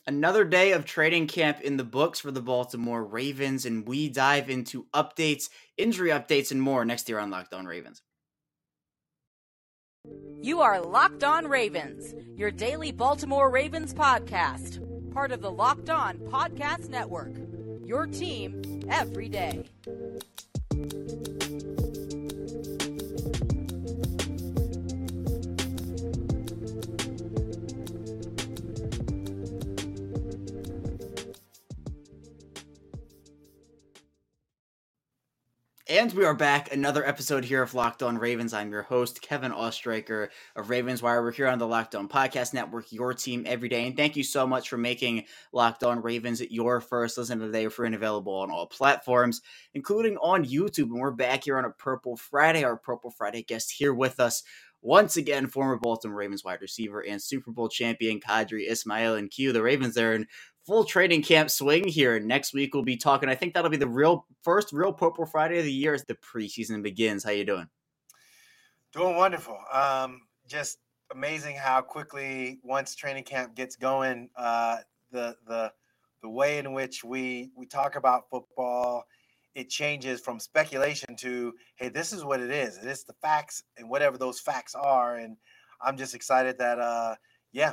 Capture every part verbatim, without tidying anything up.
Another day of training camp in the books for the Baltimore Ravens, and we dive into updates, injury updates, and more next year on Locked On Ravens. You are Locked On Ravens, your daily Baltimore Ravens podcast, part of the Locked On Podcast Network, your team every day. And we are back, another episode here of Locked On Ravens. I'm your host, Kevin Ostreicher of Ravens Wire. We're here on the Locked On Podcast Network, your team every day. And thank you so much for making Locked On Ravens your first listen today. Free and available on all platforms, including on YouTube. And we're back here on a Purple Friday. Our Purple Friday guest here with us once again, former Baltimore Ravens wide receiver and Super Bowl champion Qadry Ismail. And Q, the Ravens are in full training camp swing here. Next week we'll be talking. I think that'll be the real first real Purple Friday of the year as the preseason begins. How you doing? Doing wonderful. Um, just amazing how quickly once training camp gets going, uh, the the the way in which we we talk about football, it changes from speculation to, hey, this is what it is. It is the facts and whatever those facts are. And I'm just excited that, uh, yeah,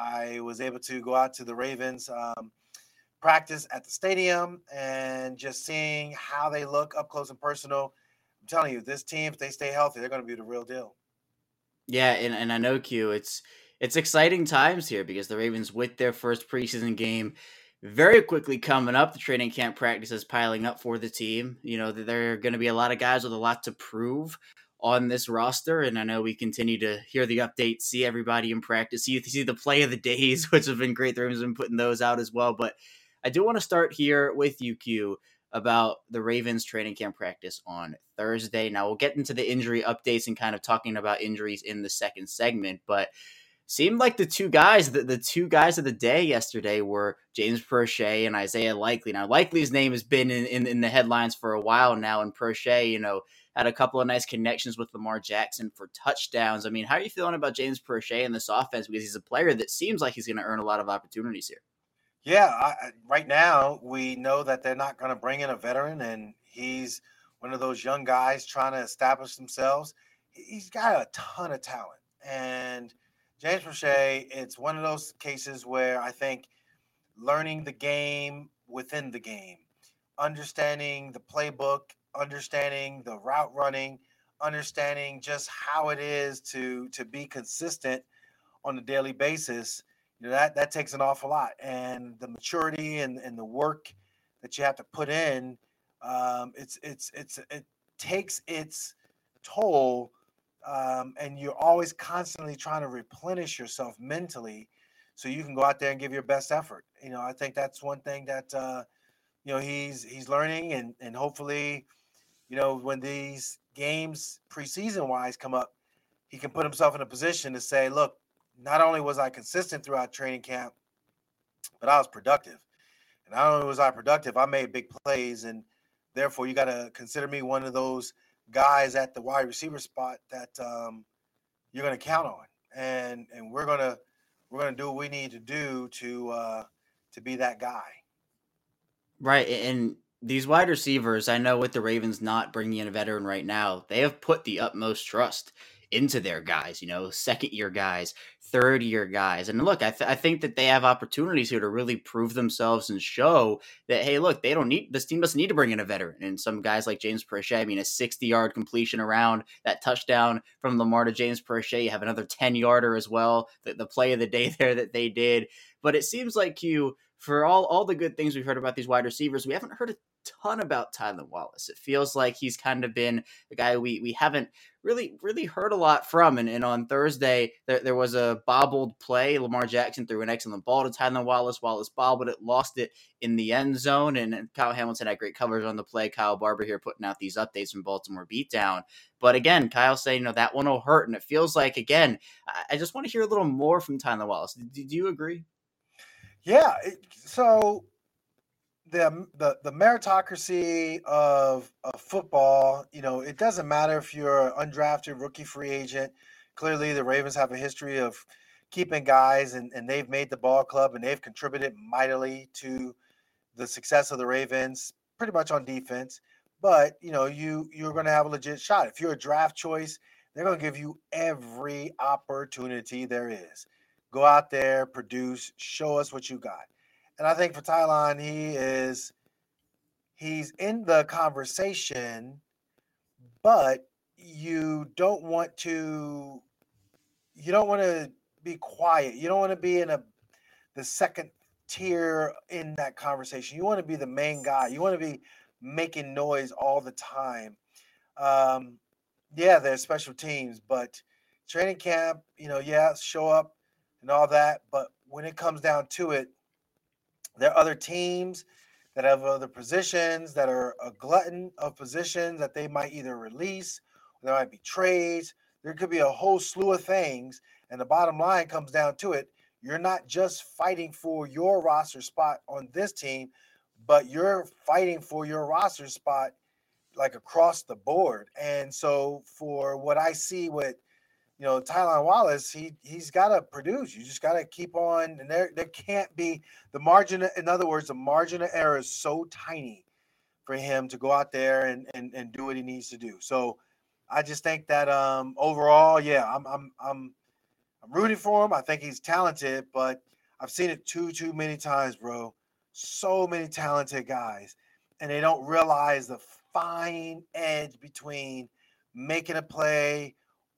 I was able to go out to the Ravens um, practice at the stadium and just seeing how they look up close and personal. I'm telling you, this team, if they stay healthy, they're going to be the real deal. Yeah, and, and I know, Q, it's it's exciting times here because the Ravens, with their first preseason game very quickly coming up, the training camp practices piling up for the team. You know, there are going to be a lot of guys with a lot to prove on this roster, and I know we continue to hear the updates, see everybody in practice, see, see the play of the days, which have been great. The Ravens have been putting those out as well. But I do want to start here with you, Q, about the Ravens training camp practice on Thursday. Now, we'll get into the injury updates and kind of talking about injuries in the second segment, but seemed like the two guys, the, the two guys of the day yesterday were James Proche and Isaiah Likely. Now, Likely's name has been in, in, in the headlines for a while now, and Proche, you know, had a couple of nice connections with Lamar Jackson for touchdowns. I mean, how are you feeling about James Proche in this offense? Because he's a player that seems like he's going to earn a lot of opportunities here. Yeah, I, right now we know that they're not going to bring in a veteran, and he's one of those young guys trying to establish themselves. He's got a ton of talent, and James Proche, it's one of those cases where I think learning the game within the game, understanding the playbook, understanding the route running, understanding just how it is to to be consistent on a daily basis, you know, that that takes an awful lot. And the maturity and, and the work that you have to put in, um, it's it's it's it takes its toll. Um, and you're always constantly trying to replenish yourself mentally so you can go out there and give your best effort. You know, I think that's one thing that, uh, you know, he's he's learning, and, and hopefully, you know, when these games preseason wise come up, he can put himself in a position to say, look, not only was I consistent throughout training camp, but I was productive. And not only was I productive, I made big plays, and therefore you got to consider me one of those guys at the wide receiver spot that um, you're going to count on, and and we're gonna we're gonna do what we need to do to uh, to be that guy. Right, and these wide receivers, I know with the Ravens not bringing in a veteran right now, they have put the utmost trust into their guys, you know, second year guys, third year guys. And look, I, th- I think that they have opportunities here to really prove themselves and show that, hey, look, they don't need, this team doesn't need to bring in a veteran. And some guys like James Proche, I mean, a sixty yard completion around that touchdown from Lamar to James Proche, you have another ten yarder as well, the, the play of the day there that they did. But it seems like you, for all, all the good things we've heard about these wide receivers, we haven't heard a ton about Tylan Wallace. It feels like he's kind of been the guy we we haven't really, really heard a lot from. And, and on Thursday, there, there was a bobbled play. Lamar Jackson threw an excellent ball to Tylan Wallace. Wallace bobbled it, lost it in the end zone. And, and Kyle Hamilton had great coverage on the play. Kyle Barber here putting out these updates from Baltimore Beatdown. But again, Kyle saying, you know, that one will hurt. And it feels like, again, I, I just want to hear a little more from Tylan Wallace. Do, do you agree? Yeah. It, so the, the the meritocracy of, of football, you know, it doesn't matter if you're an undrafted rookie free agent. Clearly, the Ravens have a history of keeping guys, and, and they've made the ball club, and they've contributed mightily to the success of the Ravens, pretty much on defense. But, you know, you, you're going to have a legit shot. If you're a draft choice, they're going to give you every opportunity there is. Go out there, produce, show us what you got. And I think for Tylan, he is he's in the conversation, but you don't want to you don't want to be quiet. You don't want to be in a the second tier in that conversation. You want to be the main guy. You want to be making noise all the time. Um, yeah, there's special teams, but training camp, you know, yeah, show up and all that. But when it comes down to it, there are other teams that have other positions that are a glutton of positions that they might either release, or there might be trades. There could be a whole slew of things. And the bottom line comes down to it. You're not just fighting for your roster spot on this team, but you're fighting for your roster spot like across the board. And so for what I see with, you know, Tylan Wallace, he he's got to produce. You just got to keep on, and there there can't be the margin. In other words, the margin of error is so tiny for him to go out there and and and do what he needs to do. So I just think that um overall, yeah, I'm I'm I'm I'm rooting for him. I think he's talented, but I've seen it too too many times, bro. So many talented guys, and they don't realize the fine edge between making a play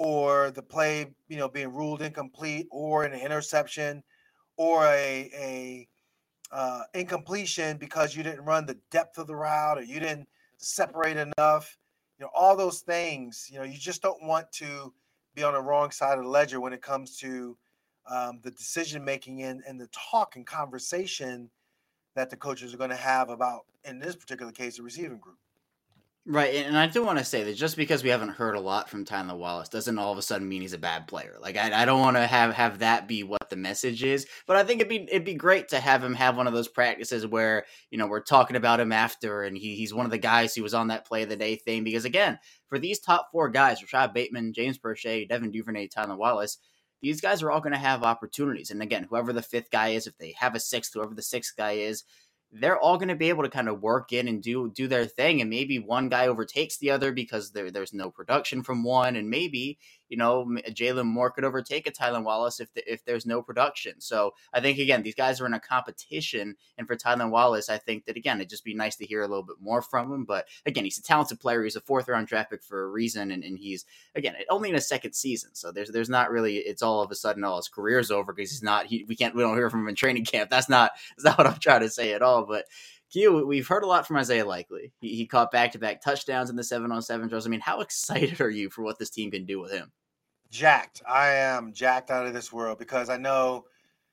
or the play, you know, being ruled incomplete, or an interception, or a a uh, incompletion because you didn't run the depth of the route, or you didn't separate enough. You know, all those things. You know, you just don't want to be on the wrong side of the ledger when it comes to um, the decision making and and the talk and conversation that the coaches are going to have about, in this particular case, the receiving group. Right, and I do want to say that just because we haven't heard a lot from Tylan Wallace doesn't all of a sudden mean he's a bad player. Like, I, I don't want to have, have that be what the message is, but I think it'd be it'd be great to have him have one of those practices where, you know, we're talking about him after, and he he's one of the guys who was on that play of the day thing. Because again, for these top four guys, Rashad Bateman, James Prochet, Devin Duvernay, Tylan Wallace, these guys are all going to have opportunities. And again, whoever the fifth guy is, if they have a sixth, whoever the sixth guy is, they're all going to be able to kind of work in and do do their thing. And maybe one guy overtakes the other because there, there's no production from one. And maybe, you know, Jalen Moore could overtake a Tylan Wallace if the, if there's no production. So I think, again, these guys are in a competition. And for Tylan Wallace, I think that, again, it'd just be nice to hear a little bit more from him. But again, he's a talented player. He's a fourth round draft pick for a reason. And, and he's, again, only in a second season. So there's there's not really, it's all of a sudden all his career's over because he's not, he, we can't, we don't hear from him in training camp. That's not, that's not what I'm trying to say at all. But Q, we've heard a lot from Isaiah Likely. He, he caught back-to-back touchdowns in the seven on seven drills. I mean, how excited are you for what this team can do with him? Jacked. I am jacked out of this world because I know,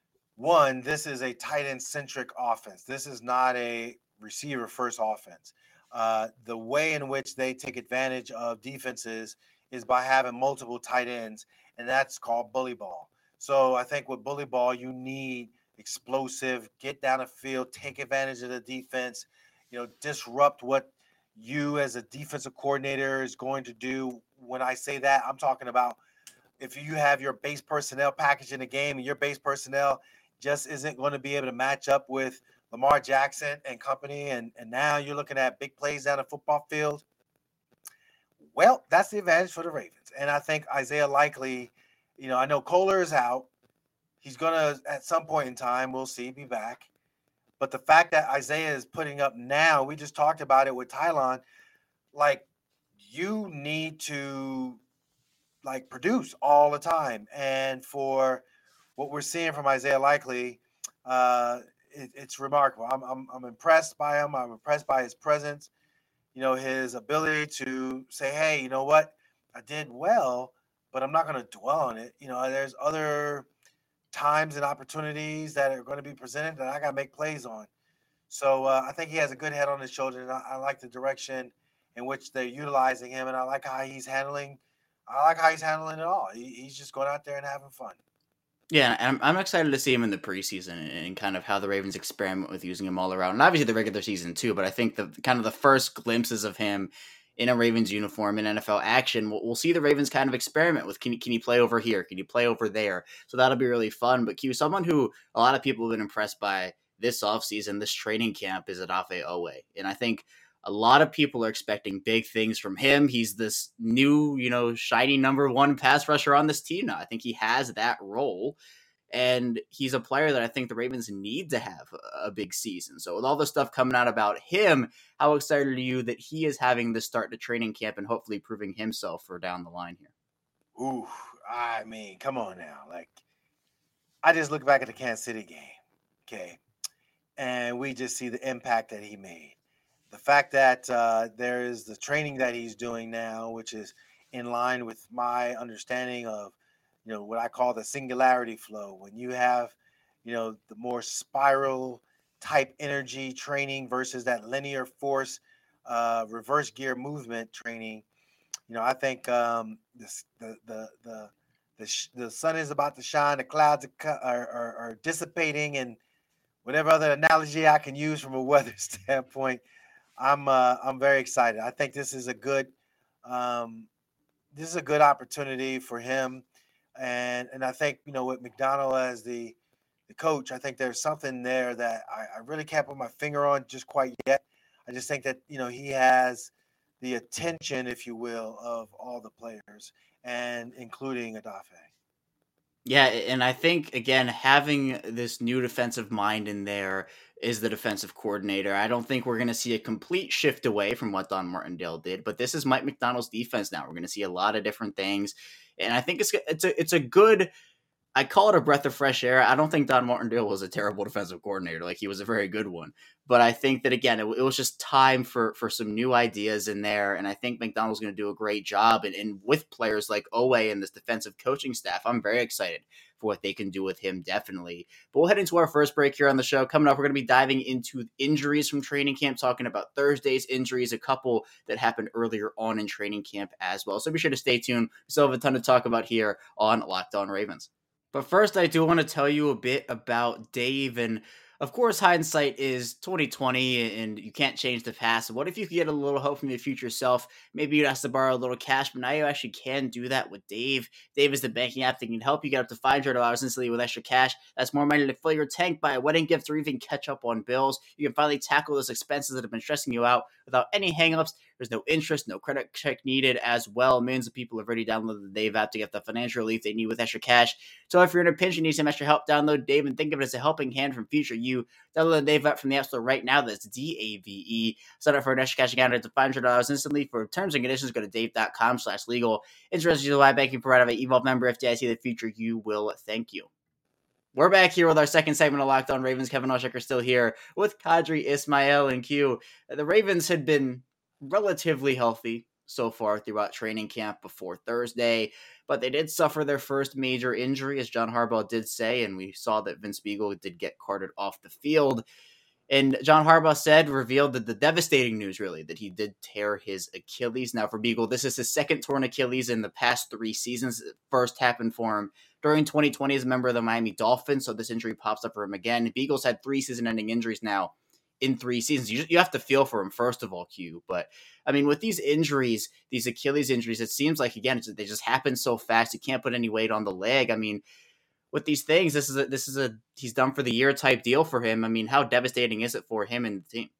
one, this is a tight end-centric offense. This is not a receiver-first offense. Uh, the way in which they take advantage of defenses is by having multiple tight ends, and that's called bully ball. So I think with bully ball, you need explosive, get down the field, take advantage of the defense, you know, disrupt what you as a defensive coordinator is going to do. When I say that, I'm talking about if you have your base personnel package in the game and your base personnel just isn't going to be able to match up with Lamar Jackson and company, and, and now you're looking at big plays down the football field, well, that's the advantage for the Ravens. And I think Isaiah Likely, you know, I know Kohler is out. He's going to, at some point in time, we'll see, be back. But the fact that Isaiah is putting up now, we just talked about it with Tylan, like, you need to, like, produce all the time. And for what we're seeing from Isaiah Likely, uh, it, it's remarkable. I'm, I'm I'm impressed by him. I'm impressed by his presence, you know, his ability to say, hey, you know what? I did well, but I'm not going to dwell on it. You know, there's other times and opportunities that are going to be presented that I got to make plays on. So uh, I think he has a good head on his shoulder, and I, I like the direction in which they're utilizing him, and I like how he's handling. I like how he's handling it all. He, he's just going out there and having fun. Yeah, I'm I'm excited to see him in the preseason and, and kind of how the Ravens experiment with using him all around, and obviously the regular season too. But I think the kind of the first glimpses of him in a Ravens uniform in N F L action, we'll, we'll see the Ravens kind of experiment with, can you, can you play over here? Can you play over there? So that'll be really fun. But Q, someone who a lot of people have been impressed by this offseason, this training camp, is Odafe Owe. And I think a lot of people are expecting big things from him. He's this new, you know, shiny number one pass rusher on this team now. I think he has that role. And he's a player that I think the Ravens need to have a big season. So with all the stuff coming out about him, how excited are you that he is having to start the training camp and hopefully proving himself for down the line here? Ooh, I mean, come on now. Like, I just look back at the Kansas City game, okay, and we just see the impact that he made. The fact that uh, there is the training that he's doing now, which is in line with my understanding of, you know, what I call the singularity flow. When you have, you know, the more spiral type energy training versus that linear force, uh, reverse gear movement training, you know, I think um, this, the the the the sh- the sun is about to shine, the clouds are, co- are, are are dissipating, and whatever other analogy I can use from a weather standpoint, I'm uh, I'm very excited. I think this is a good um, this is a good opportunity for him. And and I think, you know, with McDonald as the the coach, I think there's something there that I, I really can't put my finger on just quite yet. I just think that, you know, he has the attention, if you will, of all the players, and including Odafe. Yeah, and I think, again, having this new defensive mind in there is the defensive coordinator. I don't think we're going to see a complete shift away from what Don Martindale did, but this is Mike McDonald's defense now. We're going to see a lot of different things, and I think it's it's a it's a good. I call it a breath of fresh air. I don't think Don Martindale was a terrible defensive coordinator. Like, he was a very good one. But I think that, again, it, it was just time for for some new ideas in there. And I think McDonald's going to do a great job. And, and with players like Owe and this defensive coaching staff, I'm very excited for what they can do with him, definitely. But we'll head into our first break here on the show. Coming up, we're going to be diving into injuries from training camp, talking about Thursday's injuries, a couple that happened earlier on in training camp as well. So be sure to stay tuned. We still have a ton to talk about here on Locked On Ravens. But first, I do want to tell you a bit about Dave. And of course, hindsight is twenty twenty, and you can't change the past. What if you could get a little help from your future self? Maybe you'd ask to borrow a little cash, but now you actually can do that with Dave. Dave is the banking app that can help you get up to five hundred dollars instantly with extra cash. That's more money to fill your tank, buy a wedding gift, or even catch up on bills. You can finally tackle those expenses that have been stressing you out without any hangups. There's no interest, no credit check needed as well. Millions of people have already downloaded the Dave app to get the financial relief they need with extra cash. So if you're in a pinch and need some extra help, download Dave and think of it as a helping hand from future you. Download the Dave app from the App Store right now. That's D A V E. Sign up for an extra cash account to five hundred dollars instantly. For terms and conditions, go to dave.com slash legal. Interested in why banking provider by Evolve member F D I C. The future you will thank you. We're back here with our second segment of Locked On Ravens. Kevin Oshek still here with Kadri Ismail and Q. The Ravens had been relatively healthy so far throughout training camp before Thursday, but they did suffer their first major injury, as John Harbaugh did say, and we saw that Vince Biegel did get carted off the field. And John Harbaugh said, revealed that the devastating news, really, that he did tear his Achilles. Now, for Biegel, this is his second torn Achilles in the past three seasons. It first happened for him during twenty twenty as a member of the Miami Dolphins, so this injury pops up for him again. Biegel's had three season-ending injuries now in three seasons. You, you have to feel for him, first of all, Q. But, I mean, with these injuries, these Achilles injuries, it seems like, again, they just happen so fast. You can't put any weight on the leg. I mean, with these things, this is a, this is a he's done for the year type deal for him. I mean, how devastating is it for him and the team?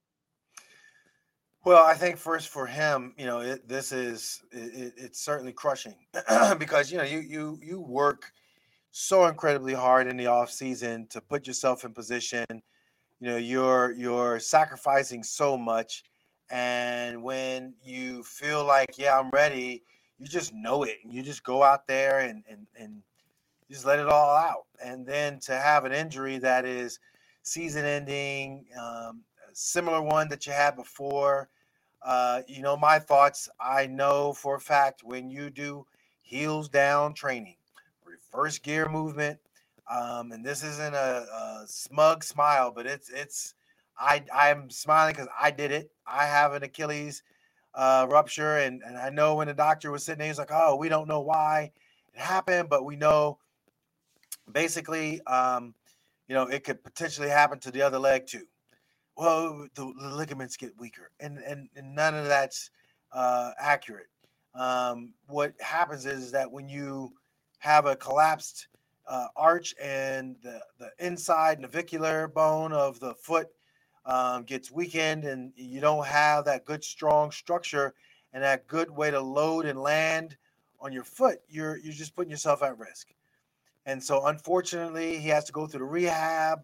Well, I think first for him, you know, it, this is it, it's certainly crushing because, you know, you you you work so incredibly hard in the off season to put yourself in position. You know, you're you're sacrificing so much, and when you feel like, yeah, I'm ready, you just know it, and you just go out there and and and just let it all out. And then to have an injury that is season-ending, um, a similar one that you had before, uh, you know, my thoughts. I know for a fact when you do heels down training, reverse gear movement. Um, and this isn't a, a smug smile, but it's it's I I'm smiling because I did it. I have an Achilles uh, rupture, and and I know when the doctor was sitting there, he's like, "Oh, we don't know why it happened, but we know basically, um, you know, it could potentially happen to the other leg too." Well, the, the ligaments get weaker, and, and and none of that's uh, accurate. Um, what happens is that when you have a collapsed uh, arch and the, the inside navicular bone of the foot um, gets weakened and you don't have that good strong structure and that good way to load and land on your foot, you're you're just putting yourself at risk. And so unfortunately he has to go through the rehab.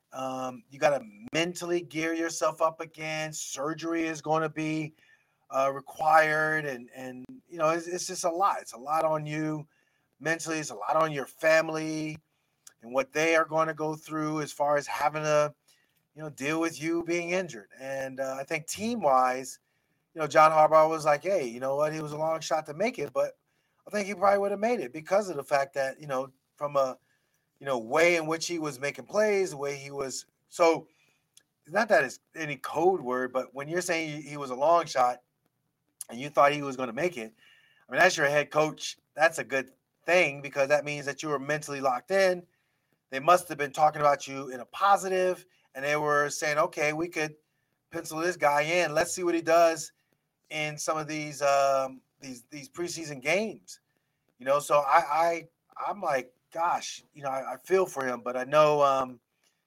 Um, you got to mentally gear yourself up again. Surgery is going to be uh, required, and and you know it's, it's just a lot. It's a lot on you mentally. It's a lot on your family and what they are going to go through as far as having to you know deal with you being injured. And uh, I think team wise, you know John Harbaugh was like, hey, you know what? He was a long shot to make it, but I think he probably would have made it because of the fact that you know from a you know way in which he was making plays, the way he was. So it's not that it's any code word, but when you're saying he was a long shot and you thought he was going to make it, I mean, that's your head coach. That's a good thing because that means that you were mentally locked in. They must have been talking about you in a positive, and they were saying, okay, we could pencil this guy in. Let's see what he does in some of these um, these these preseason games. You know, so I, I I'm like, gosh, you know, I, I feel for him, but I know um,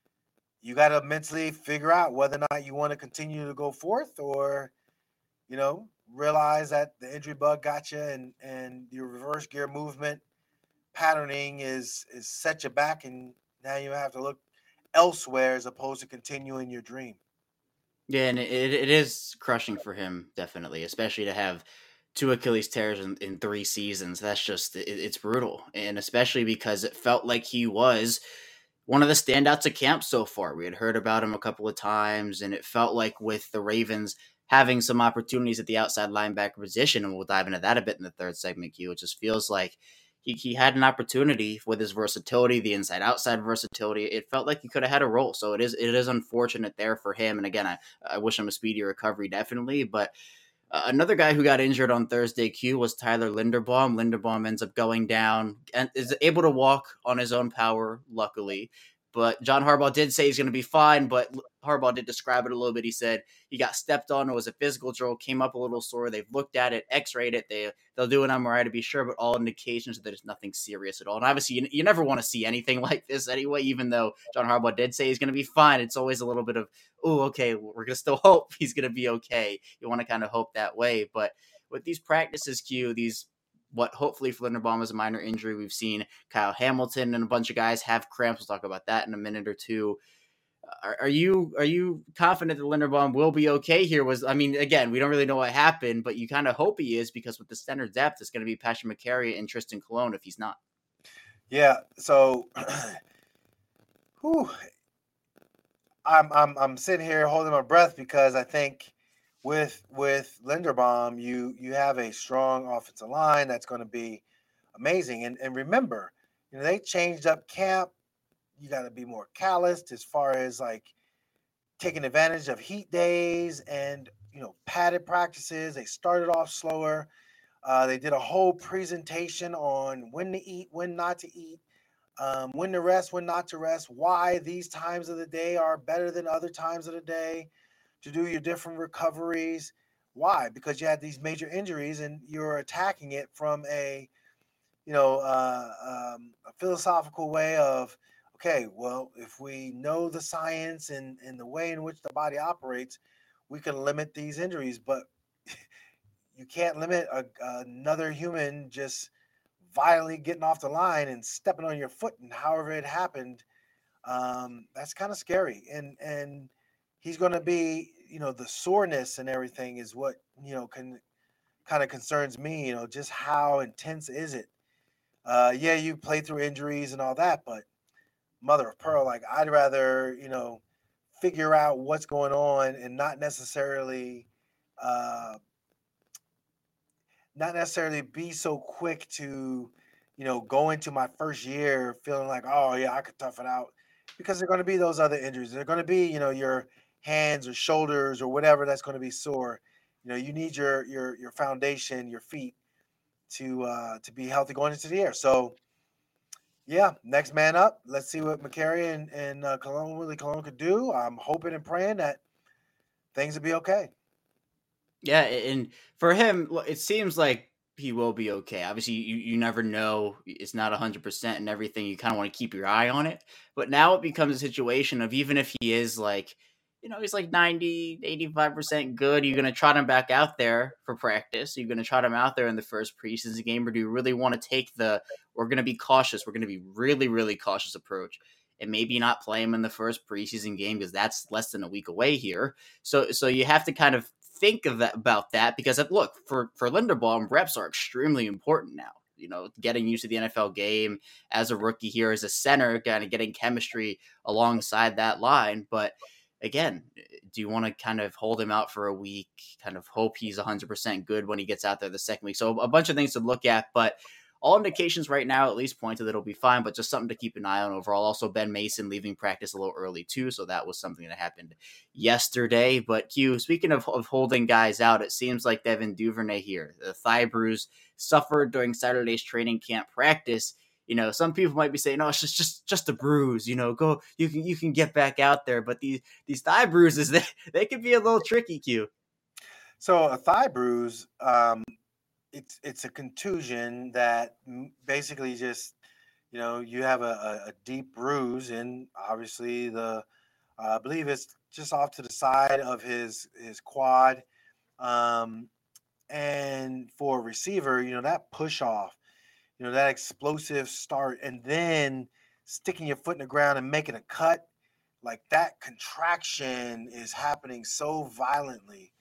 you got to mentally figure out whether or not you want to continue to go forth or, you know, realize that the injury bug got you and and your reverse gear movement patterning is is set you back, and now you have to look elsewhere as opposed to continuing your dream. Yeah, and it, it is crushing for him, definitely, especially to have two Achilles tears in, in three seasons. That's just, it, it's brutal. And especially because it felt like he was one of the standouts of camp so far. We had heard about him a couple of times, and it felt like with the Ravens having some opportunities at the outside linebacker position, and we'll dive into that a bit in the third segment, Q, it just feels like he, he had an opportunity with his versatility, the inside outside versatility. It felt like he could have had a role. So it is it is unfortunate there for him. And again, I, I wish him a speedy recovery, definitely. But uh, another guy who got injured on Thursday, Q, was Tyler Linderbaum. Linderbaum ends up going down and is able to walk on his own power, luckily. But John Harbaugh did say he's going to be fine, but Harbaugh did describe it a little bit. He said he got stepped on. It was a physical drill, came up a little sore. They've looked at it, x-rayed it. They, they'll do an M R I to be sure, but all indications that there's nothing serious at all. And obviously, you, you never want to see anything like this anyway, even though John Harbaugh did say he's going to be fine. It's always a little bit of, oh, okay, we're going to still hope he's going to be okay. You want to kind of hope that way. But with these practices, Q, these what hopefully for Linderbaum is a minor injury. We've seen Kyle Hamilton and a bunch of guys have cramps. We'll talk about that in a minute or two. Are, are you are you confident that Linderbaum will be okay here? Was I mean, again, we don't really know what happened, but you kind of hope he is because with the center depth, it's going to be Patrick Mekari and Tristan Colon if he's not. Yeah. So, whew, I'm I'm I'm sitting here holding my breath because I think with with Linderbaum, you you have a strong offensive line that's going to be amazing. And and remember, you know, they changed up camp. You got to be more calloused as far as like taking advantage of heat days and you know padded practices. They started off slower. Uh, they did a whole presentation on when to eat, when not to eat, um, when to rest, when not to rest, why these times of the day are better than other times of the day to do your different recoveries. Why? Because you had these major injuries and you're attacking it from a, you know, uh, um, a philosophical way of, okay, well, if we know the science and, and the way in which the body operates, we can limit these injuries. But you can't limit a, another human just violently getting off the line and stepping on your foot and however it happened. Um, that's kind of scary. And, and he's going to be, you know, the soreness and everything is what, you know, can kind of concerns me, you know, just how intense is it? Uh, yeah, you play through injuries and all that, but mother of pearl, like I'd rather, you know, figure out what's going on and not necessarily, uh, not necessarily be so quick to, you know, go into my first year feeling like, oh yeah, I could tough it out, because there are going to be those other injuries. They're going to be, you know, your hands or shoulders or whatever that's going to be sore. You know, you need your your your foundation, your feet to uh, to be healthy going into the year. So yeah, next man up. Let's see what Mekari and and uh, Cologne, Willie Cologne could do. I'm hoping and praying that things will be okay. Yeah, and for him, lo- it seems like he will be okay. Obviously, you, you never know. It's not one hundred percent and everything. You kind of want to keep your eye on it. But now it becomes a situation of even if he is like, you know, he's like ninety, eighty-five percent good, you're going to trot him back out there for practice. You're going to trot him out there in the first preseason game, or do you really want to take the, we're going to be cautious, we're going to be really, really cautious approach and maybe not play him in the first preseason game because that's less than a week away here. So so you have to kind of think of that about that because look, for for Linderbaum, reps are extremely important now. You know, getting used to the N F L game as a rookie here as a center, kind of getting chemistry alongside that line. But again, do you want to kind of hold him out for a week, kind of hope he's one hundred percent good when he gets out there the second week? So a bunch of things to look at, but all indications right now at least point to that it'll be fine, but just something to keep an eye on overall. Also, Ben Mason leaving practice a little early too, so that was something that happened yesterday. But Q, speaking of, of holding guys out, it seems like Devin Duvernay here, the thigh bruise suffered during Saturday's training camp practice. You know, some people might be saying, "No, it's just just just a bruise." You know, go you can you can get back out there. But these these thigh bruises, they they can be a little tricky. Q. So a thigh bruise, um, it's it's a contusion that m- basically just, you know, you have a, a, a deep bruise, and obviously the uh, I believe it's just off to the side of his his quad. Um, and for a receiver, you know, that push off, you know, that explosive start, and then sticking your foot in the ground and making a cut, like that contraction is happening so violently.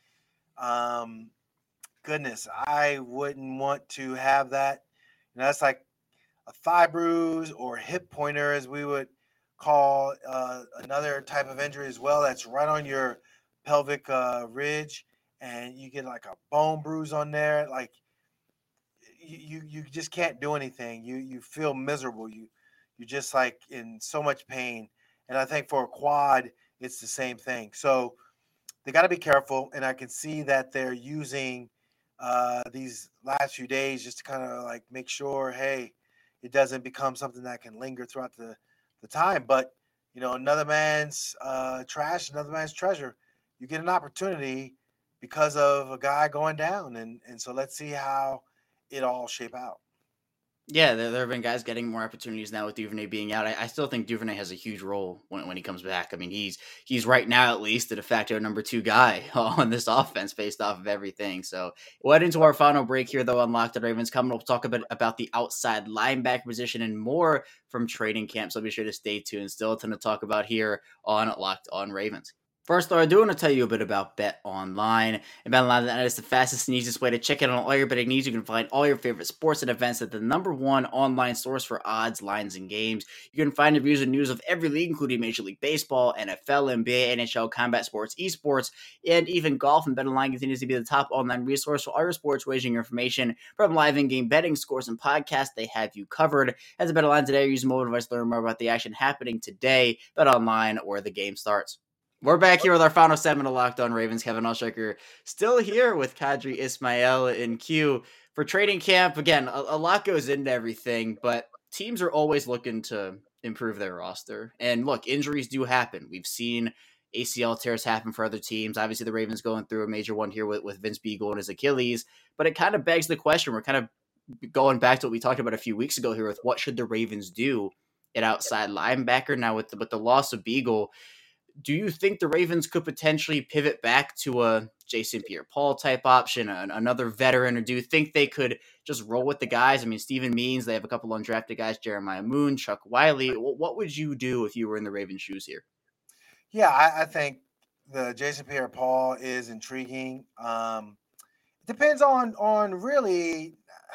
Um, Goodness, I wouldn't want to have that. You know, that's like a thigh bruise or hip pointer, as we would call uh, another type of injury as well. That's right on your pelvic uh, ridge, and you get like a bone bruise on there. Like you, you, you just can't do anything. You, you feel miserable. You, you just like in so much pain. And I think for a quad, it's the same thing. So they got to be careful. And I can see that they're using uh, these last few days just to kind of like make sure, hey, it doesn't become something that can linger throughout the, the time. But, you know, another man's uh, trash, another man's treasure. You get an opportunity because of a guy going down. And, and so let's see how it all shape out. Yeah, there, there have been guys getting more opportunities now with Duvernay being out. I, I still think Duvernay has a huge role when, when he comes back. I mean, he's he's right now at least the de facto number two guy on this offense based off of everything. So we'll head into our final break here, though, on Locked On Ravens. Coming, we'll talk a bit about the outside linebacker position and more from training camp. So be sure to stay tuned. Still a ton to talk about here on Locked On Ravens. First, though, I do want to tell you a bit about Bet Online. And Bet Online is the fastest and easiest way to check in on all your betting needs. You can find all your favorite sports and events at the number one online source for odds, lines, and games. You can find reviews and news of every league, including Major League Baseball, N F L, N B A, N H L, combat sports, esports, and even golf. And Bet Online continues to be the top online resource for all your sports wagering information, from live in-game betting, scores, and podcasts. They have you covered. As a Bet Online today, use a mobile device to learn more about the action happening today. Bet Online, where the game starts. We're back here with our final segment of Locked On Ravens. Kevin Allstriker still here with Kadri Ismail and Q for training camp. Again, a, a lot goes into everything, but teams are always looking to improve their roster. And look, injuries do happen. We've seen A C L tears happen for other teams. Obviously, the Ravens going through a major one here with, with Vince Beagle and his Achilles, but it kind of begs the question. We're kind of going back to what we talked about a few weeks ago here with what should the Ravens do at outside linebacker. Now with the, with the loss of Beagle, do you think the Ravens could potentially pivot back to a Jason Pierre-Paul type option, an, another veteran, or do you think they could just roll with the guys? I mean, Steven Means, they have a couple undrafted guys, Jeremiah Moon, Chuck Wiley. What would you do if you were in the Ravens' shoes here? Yeah, I, I think the Jason Pierre-Paul is intriguing. Um, it depends on on really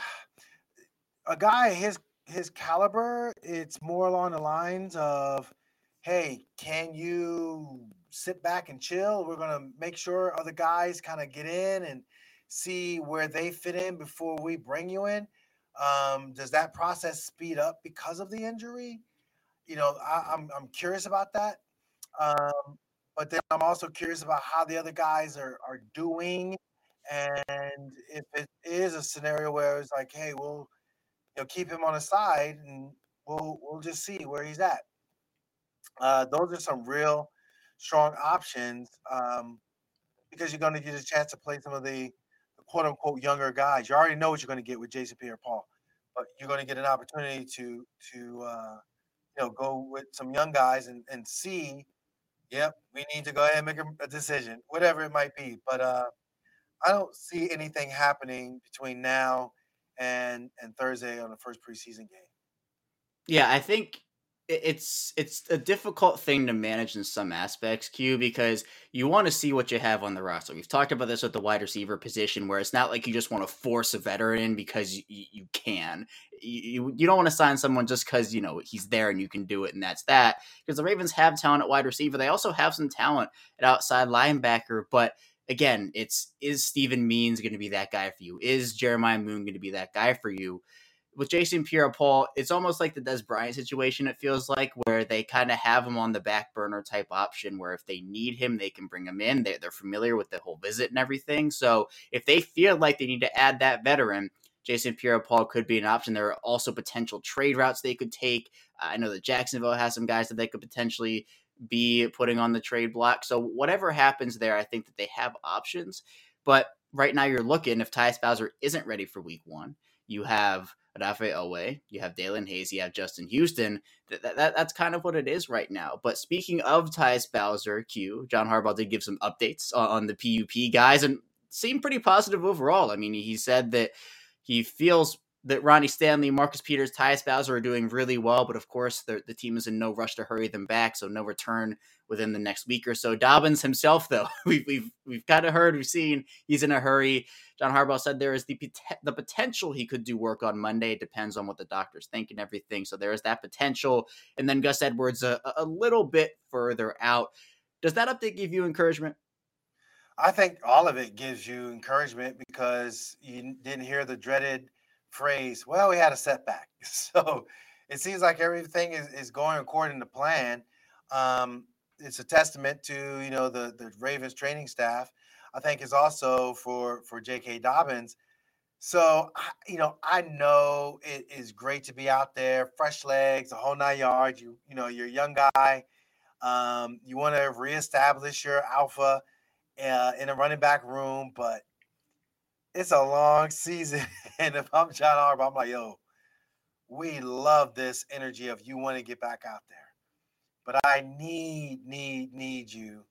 a guy his his caliber. It's more along the lines of, hey, can you sit back and chill? We're gonna make sure other guys kind of get in and see where they fit in before we bring you in. Um, does that process speed up because of the injury? You know, I, I'm I'm curious about that. Um, but then I'm also curious about how the other guys are are doing, and if it is a scenario where it's like, hey, we'll you know keep him on the side, and we'll we'll just see where he's at. Uh, those are some real strong options um, because you're going to get a chance to play some of the, the quote unquote younger guys. You already know what you're going to get with Jason Pierre-Paul, but you're going to get an opportunity to to uh, you know go with some young guys and and see. Yep, we need to go ahead and make a, a decision, whatever it might be. But uh, I don't see anything happening between now and and Thursday on the first preseason game. Yeah, I think i- it's it's a difficult thing to manage in some aspects, Q, because you want to see what you have on the roster. We've talked about this with the wide receiver position, where it's not like you just want to force a veteran in because you, you can. You, you you don't want to sign someone just because you know he's there and you can do it, and that's that. Because the Ravens have talent at wide receiver, they also have some talent at outside linebacker, but. Again, it's is Steven Means going to be that guy for you? Is Jeremiah Moon going to be that guy for you? With Jason Pierre-Paul, it's almost like the Des Bryant situation, it feels like, where they kind of have him on the back burner type option where if they need him, they can bring him in. They, they're familiar with the whole visit and everything. So if they feel like they need to add that veteran, Jason Pierre-Paul could be an option. There are also potential trade routes they could take. I know that Jacksonville has some guys that they could potentially be putting on the trade block. So whatever happens there, I think that they have options. But right now you're looking, if Tyus Bowser isn't ready for week one, you have Odafe Owe, you have Dalen Hayes, you have Justin Houston. That, that, that's kind of what it is right now. But speaking of Tyus Bowser, Q, John Harbaugh did give some updates on, on the P U P guys and seemed pretty positive overall. I mean, he said that he feels that Ronnie Stanley, Marcus Peters, Tyus Bowser are doing really well, but of course the, the team is in no rush to hurry them back, so no return within the next week or so. Dobbins himself, though, we've we've we've kind of heard, we've seen he's in a hurry. John Harbaugh said there is the the potential he could do work on Monday. It depends on what the doctors think and everything. So there is that potential. And then Gus Edwards a, a little bit further out. Does that update give you encouragement? I think all of it gives you encouragement because you didn't hear the dreaded phrase, well, we had a setback. So it seems like everything is, is going according to plan. Um, it's a testament to, you know, the, the Ravens training staff. I think it's also for, for J K. Dobbins. So, I- you know, I know it is great to be out there, fresh legs, the whole nine yards. You, you know, you're a young guy. Um, you want to reestablish your alpha uh, in a running back room, but it's a long season. And if I'm John Harbaugh, I'm like, yo, we love this energy of you want to get back out there. But I need, need, need you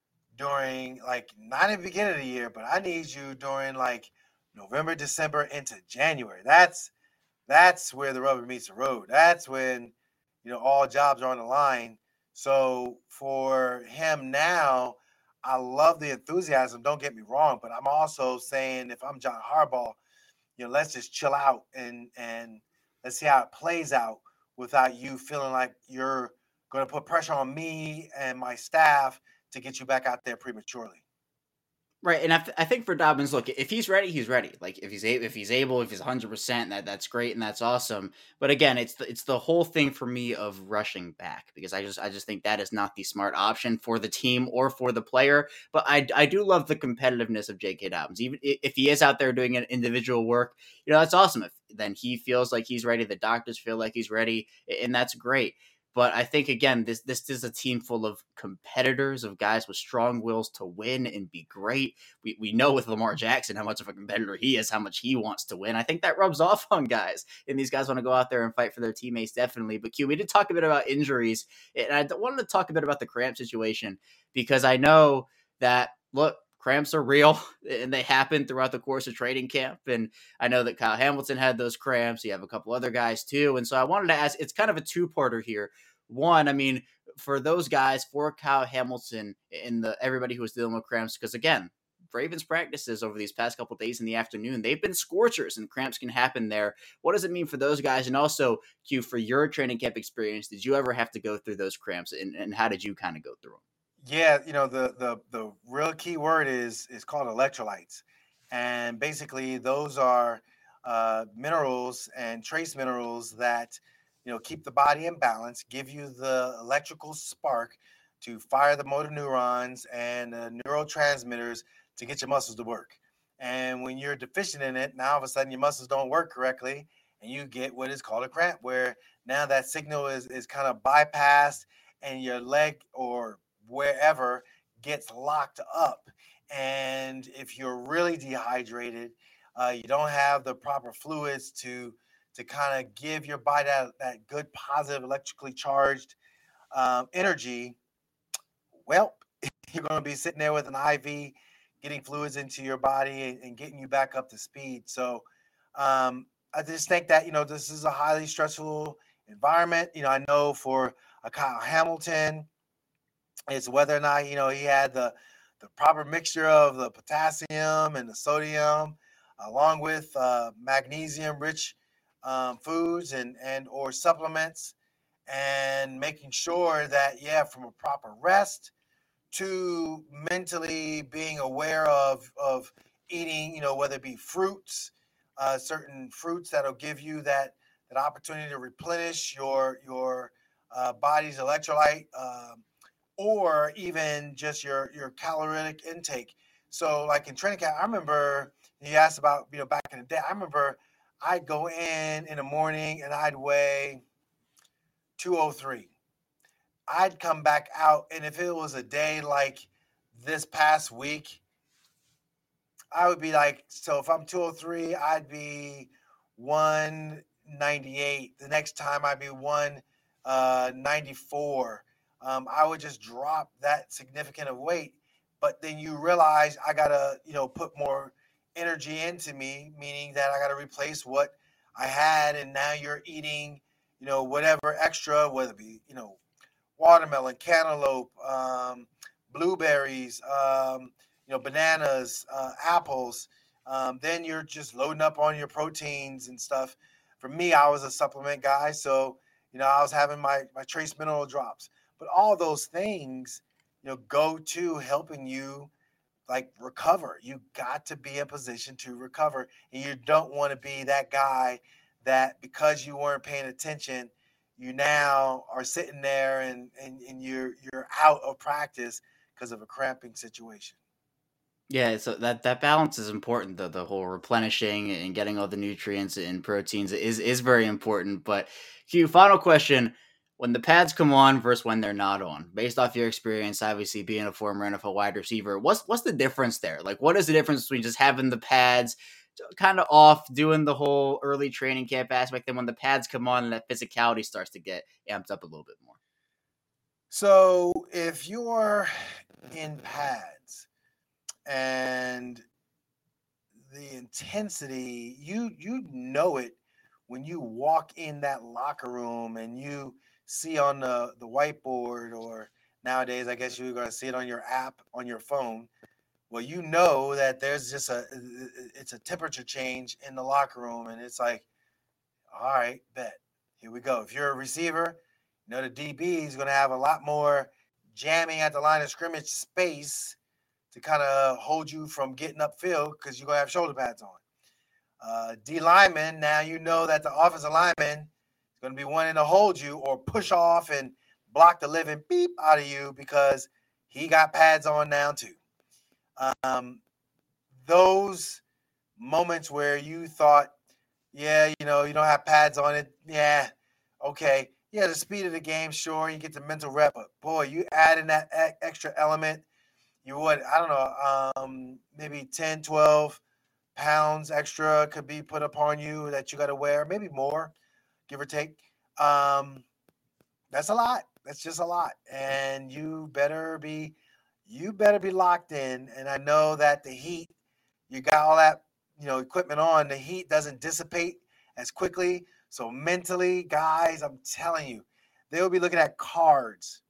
during like not in the beginning of the year, but I need you during like November, December into January. That's that's where the rubber meets the road. That's when you know all jobs are on the line. So for him now, I love the enthusiasm. Don't get me wrong, but I'm also saying if I'm John Harbaugh, you know, let's just chill out and and let's see how it plays out without you feeling like you're going to put pressure on me and my staff to get you back out there prematurely. Right, and I, th- I think for Dobbins, look, if he's ready, he's ready. Like if he's a- if he's able, if he's one hundred percent, that that's great and that's awesome. But again, it's the, it's the whole thing for me of rushing back because I just I just think that is not the smart option for the team or for the player. But I I do love the competitiveness of J K. Dobbins. Even i- if he is out there doing an individual work, you know, that's awesome. If then he feels like he's ready, the doctors feel like he's ready, a- and that's great. But I think again, this this is a team full of competitors, of guys with strong wills to win and be great. We we know with Lamar Jackson how much of a competitor he is, how much he wants to win. I think that rubs off on guys, and these guys want to go out there and fight for their teammates definitely. But Q, we did talk a bit about injuries, and I wanted to talk a bit about the cramp situation because I know that look. Cramps are real and they happen throughout the course of training camp. And I know that Kyle Hamilton had those cramps. You have a couple other guys too. And so I wanted to ask, it's kind of a two-parter here. One, I mean, for those guys, for Kyle Hamilton and the everybody who was dealing with cramps, because again, Ravens practices over these past couple days in the afternoon, they've been scorchers and cramps can happen there. What does it mean for those guys? And also, Q, for your training camp experience, did you ever have to go through those cramps and, and how did you kind of go through them? Yeah, you know the the the real key word is is called electrolytes, and basically those are uh, minerals and trace minerals that you know keep the body in balance, give you the electrical spark to fire the motor neurons and uh, neurotransmitters to get your muscles to work. And when you're deficient in it, now all of a sudden your muscles don't work correctly, and you get what is called a cramp, where now that signal is is kind of bypassed, and your leg or wherever gets locked up. And if you're really dehydrated, uh, you don't have the proper fluids to to kind of give your body that, that good, positive, electrically charged um, energy, well, you're going to be sitting there with an I V, getting fluids into your body and, and getting you back up to speed. So um, I just think that, you know, this is a highly stressful environment. You know, I know for a Kyle Hamilton, it's whether or not, you know, he had the, the proper mixture of the potassium and the sodium, along with uh, magnesium rich um, foods and, and or supplements, and making sure that, yeah, from a proper rest to mentally being aware of of eating, you know, whether it be fruits, uh, certain fruits that'll give you that that opportunity to replenish your your uh, body's electrolyte, um, or even just your your caloric intake. So, like in training camp, I remember you asked about, you know, back in the day. I remember I'd go in in the morning and I'd weigh two oh three. I'd come back out, and if it was a day like this past week, I would be like, so if I'm two oh three, I'd be one ninety-eight. The next time I'd be one ninety-four. Um, I would just drop that significant of weight. But then you realize I gotta, you know, put more energy into me, meaning that I gotta replace what I had, and now you're eating, you know, whatever extra, whether it be, you know, watermelon, cantaloupe, um, blueberries, um, you know, bananas, uh, apples. Um, then you're just loading up on your proteins and stuff. For me, I was a supplement guy, so you know I was having my my trace mineral drops. But all those things, you know, go to helping you like recover. You got to be in position to recover, and you don't want to be that guy that because you weren't paying attention, you now are sitting there and and, and you're you're out of practice because of a cramping situation. Yeah, so that that balance is important. The the whole replenishing and getting all the nutrients and proteins is is very important. But Q, final question: when the pads come on versus when they're not on, based off your experience, obviously being a former N F L wide receiver, what's what's the difference there? Like, what is the difference between just having the pads kind of off, doing the whole early training camp aspect, and when the pads come on and that physicality starts to get amped up a little bit more? So if you're in pads and the intensity, you you know it when you walk in that locker room and you see on the the whiteboard, or nowadays I guess you're going to see it on your app on your phone. Well, you know that there's just a it's a temperature change in the locker room, and it's like, all right, bet, here we go. If you're a receiver, you know the D B is going to have a lot more jamming at the line of scrimmage space to kind of hold you from getting upfield because you're going to have shoulder pads on. Uh, D lineman, now you know that the offensive lineman is going to be wanting to hold you or push off and block the living beep out of you because he got pads on now too. Um, those moments where you thought, yeah, you know, you don't have pads on it. Yeah, okay. Yeah, the speed of the game, sure, you get the mental rep, but boy, you add in that e- extra element, you would, I don't know, um, maybe ten, twelve pounds extra could be put upon you that you got to wear, maybe more, give or take. Um, that's a lot. That's just a lot. And you better be, you better be locked in. And I know that the heat, you got all that, you know, equipment on, the heat doesn't dissipate as quickly. So mentally, guys, I'm telling you, they'll be looking at cards.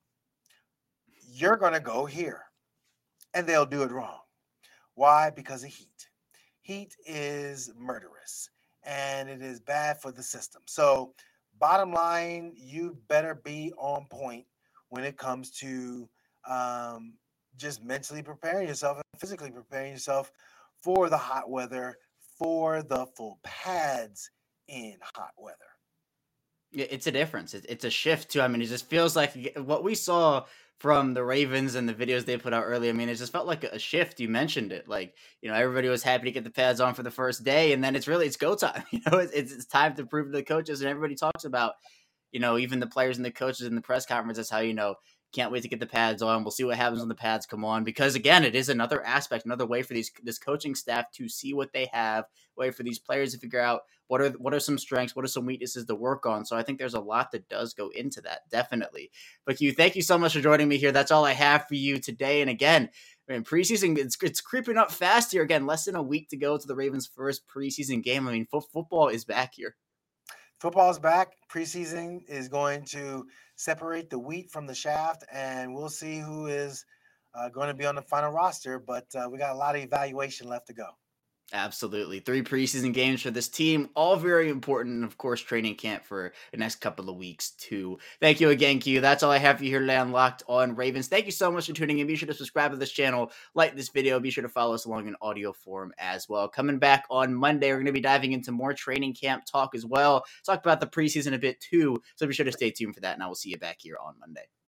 You're going to go here, and they'll do it wrong. Why? Because of heat. Heat is murderous, and it is bad for the system. So bottom line, you better be on point when it comes to um, just mentally preparing yourself and physically preparing yourself for the hot weather, for the full pads in hot weather. Yeah, it's a difference. It's, it's a shift too. I mean, it just feels like what we saw from the Ravens and the videos they put out early. I mean, it just felt like a shift. You mentioned it, like, you know, everybody was happy to get the pads on for the first day, and then it's really it's go time. You know, it's it's time to prove to the coaches, and everybody talks about, you know, even the players and the coaches in the press conference. That's how, you know, Can't wait to get the pads on. We'll see what happens when the pads come on, because again, it is another aspect, another way for these this coaching staff to see what they have, way for these players to figure out what are what are some strengths, what are some weaknesses to work on. So I think there's a lot that does go into that, definitely. But Q, thank you so much for joining me here. That's all I have for you today. And again, I mean, preseason, it's, it's creeping up fast here. Again, less than a week to go to the Ravens' first preseason game. I mean, fo- football is back here. Football is back. Preseason is going to separate the wheat from the shaft, and we'll see who is uh, going to be on the final roster. But uh, we got a lot of evaluation left to go. Absolutely. Three preseason games for this team, all very important. And of course, training camp for the next couple of weeks too. Thank you again, Q. That's all I have for you here today on Locked On Ravens. Thank you so much for tuning in. Be sure to subscribe to this channel, like this video. Be sure to follow us along in audio form as well. Coming back on Monday, we're going to be diving into more training camp talk as well. Talk about the preseason a bit too. So be sure to stay tuned for that, and I will see you back here on Monday.